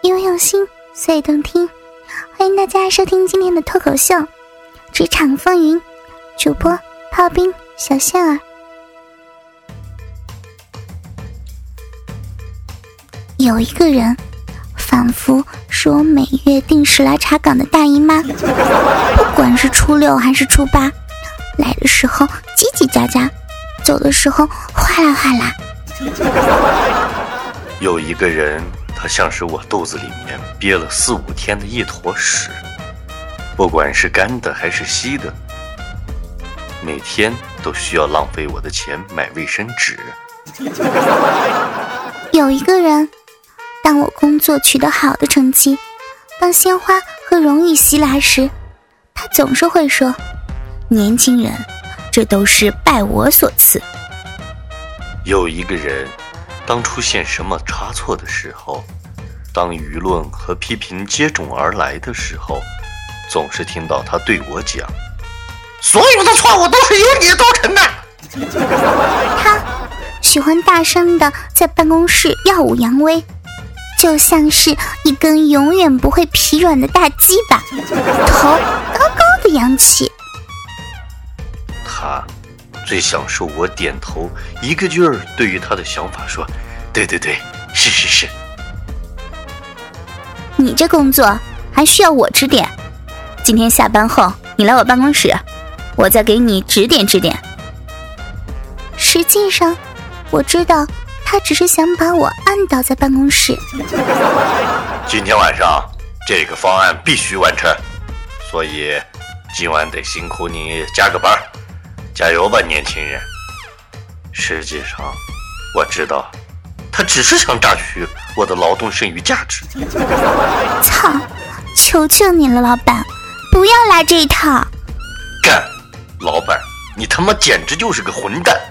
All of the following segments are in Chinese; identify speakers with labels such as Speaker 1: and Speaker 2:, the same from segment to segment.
Speaker 1: 因为用心，所以动听。欢迎大家收听今天的脱口秀《职场风云》，主播炮兵小仙儿。有一个人仿佛是我每月定时来查岗的大姨妈，不管是初6还是初8，来的时候叽叽喳喳，走的时候哗啦哗啦。
Speaker 2: 有一个人，他像是我肚子里面憋了4、5天的一坨屎，不管是干的还是稀的，每天都需要浪费我的钱买卫生纸。
Speaker 1: 有一个人，当我工作取得好的成绩，当鲜花和荣誉袭来时，他总是会说：年轻人，这都是拜我所赐。
Speaker 2: 有一个人，当出现什么差错的时候，当舆论和批评接踵而来的时候，总是听到他对我讲：所有的错误都是由你造成的。
Speaker 1: 他喜欢大声地在办公室耀武扬威，就像是一根永远不会疲软的大鸡巴，头高高的扬起。
Speaker 2: 他最享受我点头，一个劲儿对于他的想法说：对对对，是是是。
Speaker 1: 你这工作还需要我指点，今天下班后你来我办公室，我再给你指点指点。实际上我知道他只是想把我按倒在办公室。
Speaker 2: 今天晚上这个方案必须完成，所以今晚得辛苦你加个班，加油吧，年轻人。实际上我知道他只是想榨取我的劳动剩余价值。
Speaker 1: 操，求求你了，老板，不要来这一套。
Speaker 2: 干，老板，你他妈简直就是个混蛋。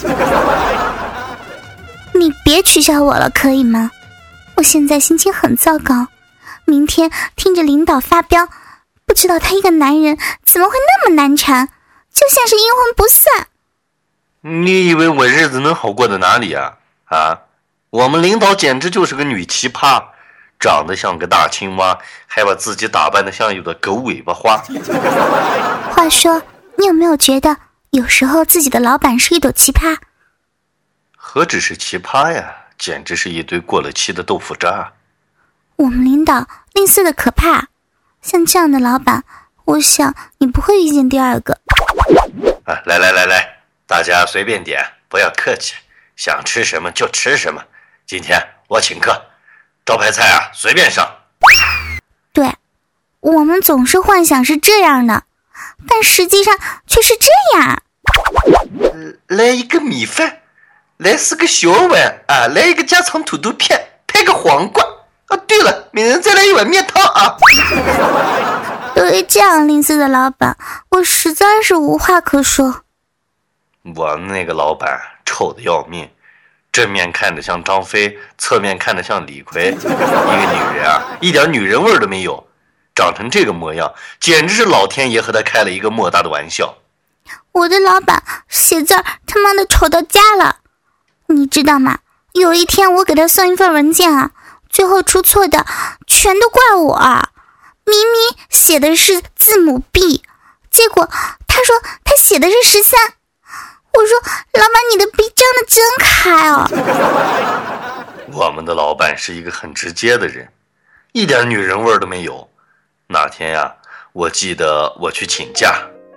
Speaker 1: 你别取笑我了，可以吗？我现在心情很糟糕，明天听着领导发飙，不知道他一个男人怎么会那么难缠，就像是阴魂不散。
Speaker 2: 你以为我日子能好过到哪里啊？我们领导简直就是个女奇葩，长得像个大青蛙，还把自己打扮得像有的狗尾巴花。
Speaker 1: 话说，你有没有觉得有时候自己的老板是一朵奇葩？
Speaker 2: 何止是奇葩呀，简直是一堆过了期的豆腐渣。
Speaker 1: 我们领导吝啬的可怕，像这样的老板，我想你不会遇见第二个。
Speaker 2: 来，大家随便点，不要客气，想吃什么就吃什么。今天我请客，招牌菜啊随便上。
Speaker 1: 对，我们总是幻想是这样的，但实际上却是这样。
Speaker 2: 来一个米饭，来4个小碗啊，来一个家常土豆片，配个黄瓜啊。对了，每人再来一碗面汤啊。
Speaker 1: 对于这样吝啬的老板，我实在是无话可说。
Speaker 2: 我那个老板臭得要命，正面看着像张飞，侧面看着像李逵，一个女人啊，一点女人味都没有，长成这个模样，简直是老天爷和他开了一个莫大的玩笑。
Speaker 1: 我的老板写字他妈的丑到家了，你知道吗？有一天我给他送一份文件啊，最后出错的全都怪我啊，明明写的是字母 B， 结果他说他写的是13。我说老板，你的笔张得真开哦。
Speaker 2: 我们的老板是一个很直接的人，一点女人味都没有。那天呀，我记得我去请假，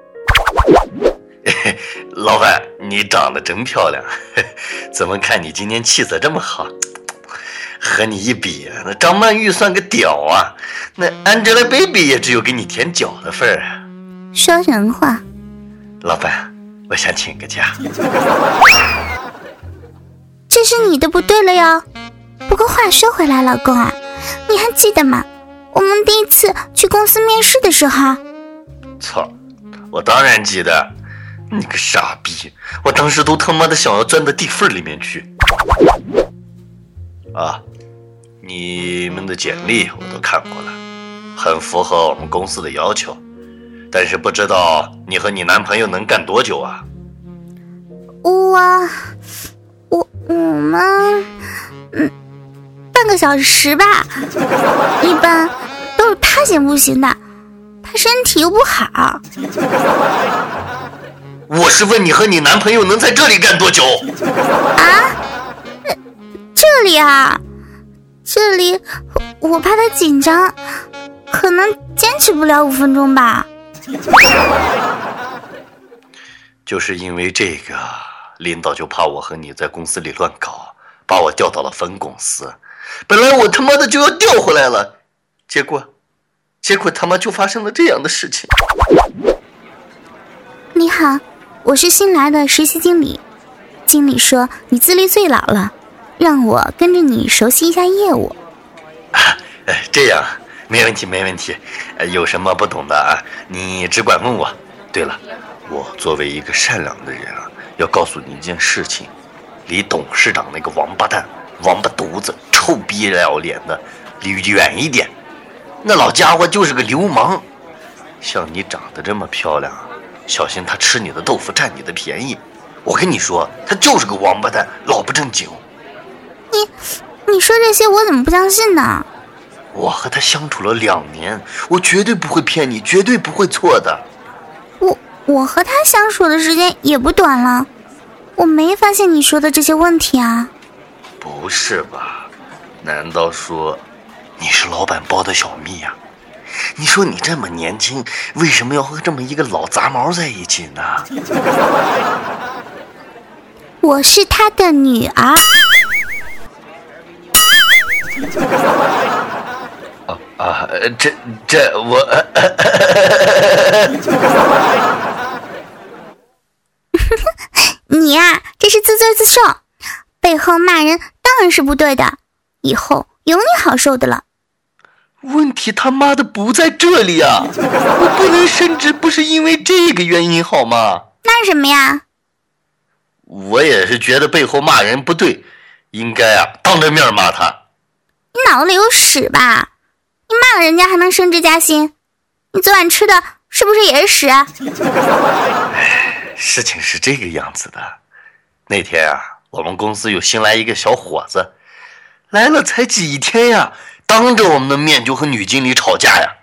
Speaker 2: 老板你长得真漂亮，怎么看你今天气色这么好？和你一比，那张曼玉算个屌啊，那 Angelababy 也只有给你舔脚的份儿啊。
Speaker 1: 说人话。
Speaker 2: 老板，我想请个假。
Speaker 1: 这是你的不对了哟。不过话说回来，老公啊，你还记得吗？我们第一次去公司面试的时候。
Speaker 2: 操，我当然记得。你个傻逼，我当时都他妈的想要钻到地缝里面去。啊，你们的简历我都看过了，很符合我们公司的要求，但是不知道你和你男朋友能干多久啊？
Speaker 1: 我们大半个小时吧，一般都是他先不行的，他身体又不好。
Speaker 2: 我是问你和你男朋友能在这里干多久？
Speaker 1: 啊？这里啊，这里我怕他紧张，可能坚持不了5分钟吧。
Speaker 2: 就是因为这个，领导就怕我和你在公司里乱搞，把我调到了分公司。本来我他妈的就要调回来了，结果他妈就发生了这样的事情。
Speaker 1: 你好，我是新来的实习经理。经理说你资历最老了，让我跟着你熟悉一下业务。
Speaker 2: 这样没问题，有什么不懂的啊，你只管问我。对了，我作为一个善良的人啊，要告诉你一件事情，离董事长那个王八蛋、王八犊子、臭逼要脸的离远一点。那老家伙就是个流氓，像你长得这么漂亮，小心他吃你的豆腐占你的便宜。我跟你说，他就是个王八蛋，老不正经。
Speaker 1: 你说这些我怎么不相信呢？
Speaker 2: 我和他相处了2年，我绝对不会骗你，绝对不会错的。
Speaker 1: 我和他相处的时间也不短了，我没发现你说的这些问题啊。
Speaker 2: 不是吧？难道说你是老板包的小蜜呀？你说你这么年轻，为什么要和这么一个老杂毛在一起呢？
Speaker 1: 我是他的女儿。
Speaker 2: 这我
Speaker 1: 你呀，这是自作自受，背后骂人当然是不对的，以后有你好受的了。
Speaker 2: 问题他妈的不在这里啊！我不能升职不是因为这个原因好吗？
Speaker 1: 那是什么呀？
Speaker 2: 我也是觉得背后骂人不对，应该啊当着面骂他。
Speaker 1: 你脑子里有屎吧？你骂了人家还能升职加薪？你昨晚吃的是不是也是屎啊？
Speaker 2: 事情是这个样子的，那天啊，我们公司有新来一个小伙子，来了才几天呀，当着我们的面就和女经理吵架呀。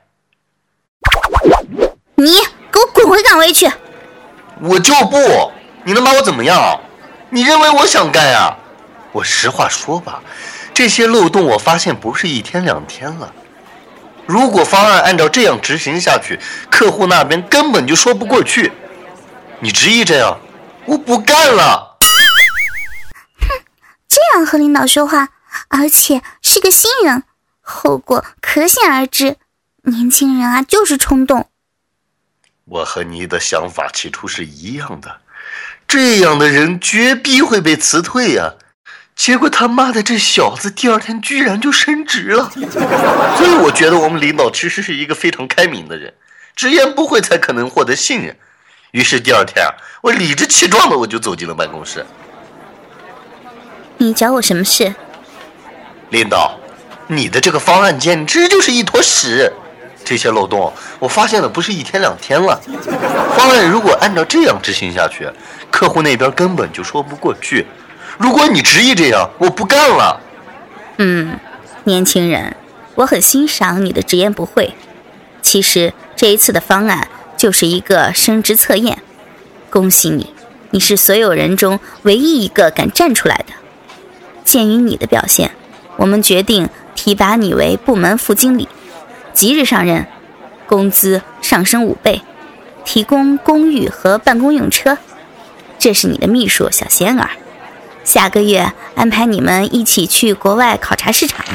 Speaker 1: 你给我滚回岗位去！
Speaker 2: 我就不，你能把我怎么样？你认为我想干呀？我实话说吧，这些漏洞我发现不是1天2天了。如果方案按照这样执行下去，客户那边根本就说不过去。你执意这样，我不干了。
Speaker 1: 哼，这样和领导说话，而且是个新人，后果可想而知。年轻人啊，就是冲动。
Speaker 2: 我和你的想法起初是一样的，这样的人绝逼会被辞退呀。结果他妈的这小子第2天居然就升职了，所以我觉得我们领导其实是一个非常开明的人，直言不讳才可能获得信任。于是第2天啊，我理直气壮的我就走进了办公室。
Speaker 1: 你找我什么事？
Speaker 2: 领导，你的这个方案简直就是一坨屎，这些漏洞我发现的不是1天2天了。方案如果按照这样执行下去，客户那边根本就说不过去。如果你执意这样，我不干了。
Speaker 1: 年轻人，我很欣赏你的直言不讳。其实这一次的方案就是一个升职测验，恭喜你，你是所有人中唯一一个敢站出来的。鉴于你的表现，我们决定提拔你为部门副经理，即日上任，工资上升5倍，提供公寓和办公用车。这是你的秘书小仙儿，下个月安排你们一起去国外考察市场。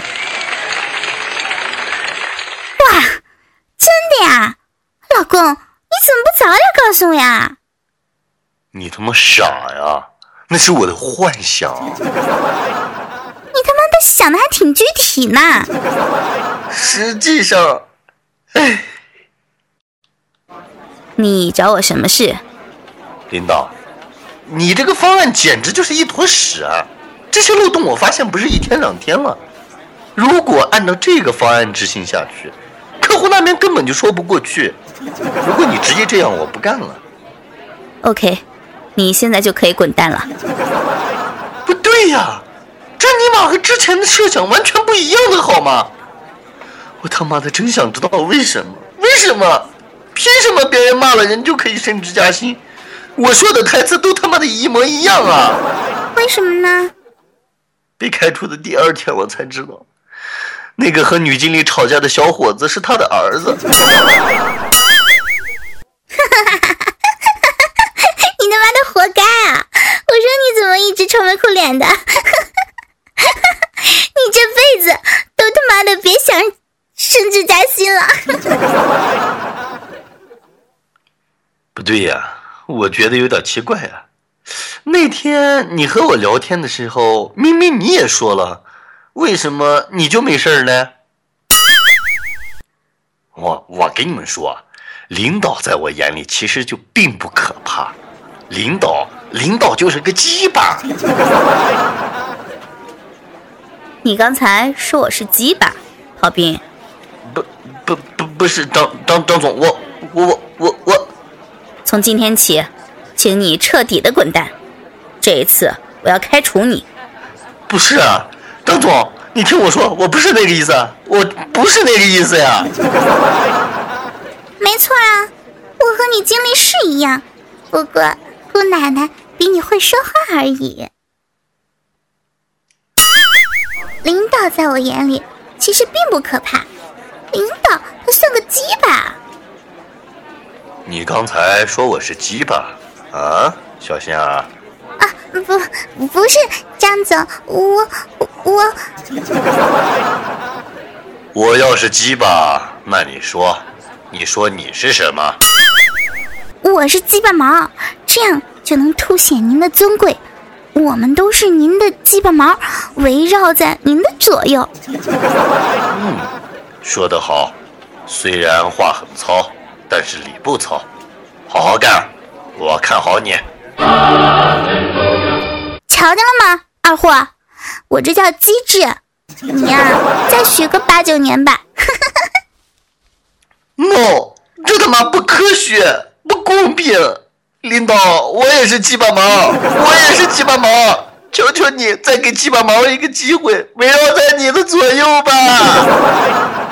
Speaker 1: 哇，真的呀？老公，你怎么不早点告诉我呀？
Speaker 2: 你他妈傻呀，那是我的幻想。
Speaker 1: 你他妈的想的还挺具体呢。
Speaker 2: 实际上，
Speaker 1: 你找我什么事？
Speaker 2: 领导，你这个方案简直就是一坨屎啊！这些漏洞我发现不是1天2天了。如果按照这个方案执行下去，客户那边根本就说不过去。如果你直接这样，我不干了。
Speaker 1: OK， 你现在就可以滚蛋了。
Speaker 2: 不对呀， 这尼玛和之前的设想完全不一样的好吗？我他妈的真想知道为什么？凭什么别人骂了人就可以升职加薪？我说的台词都他妈的一模一样啊！
Speaker 1: 为什么呢？
Speaker 2: 被开除的第2天我才知道，那个和女经理吵架的小伙子是他的儿子。
Speaker 1: 你他妈的活该啊！我说你怎么一直愁眉苦脸的？你这辈子都他妈的别想升职加薪了。
Speaker 2: 不对呀，我觉得有点奇怪呀。那天你和我聊天的时候，明明你也说了，为什么你就没事呢？我跟你们说，领导在我眼里其实就并不可怕，领导就是个鸡巴。
Speaker 3: 你刚才说我是鸡巴，郝斌？
Speaker 2: 不是，张总，我。
Speaker 3: 从今天起，请你彻底的滚蛋，这一次我要开除你。
Speaker 2: 不是啊，张总，你听我说，我不是那个意思，我不是那个意思呀。
Speaker 1: 没错啊，我和你经历是一样，不过姑奶奶比你会说话而已。领导在我眼里其实并不可怕，领导他算个鸡巴。
Speaker 2: 你刚才说我是鸡巴啊，小心啊！
Speaker 1: 啊，不是张总，
Speaker 2: 我要是鸡巴，那你说你是什么？
Speaker 1: 我是鸡巴毛，这样就能凸显您的尊贵。我们都是您的鸡巴毛，围绕在您的左右。
Speaker 2: 说得好，虽然话很糙，但是理不糙，好好干，我看好你。
Speaker 1: 瞧见了吗，二货，我这叫机智，你呀，再学个8、9年吧。
Speaker 2: No， 这他妈不科学，不公平！领导，我也是鸡巴毛，求求你再给鸡巴毛一个机会，围绕在你的左右吧。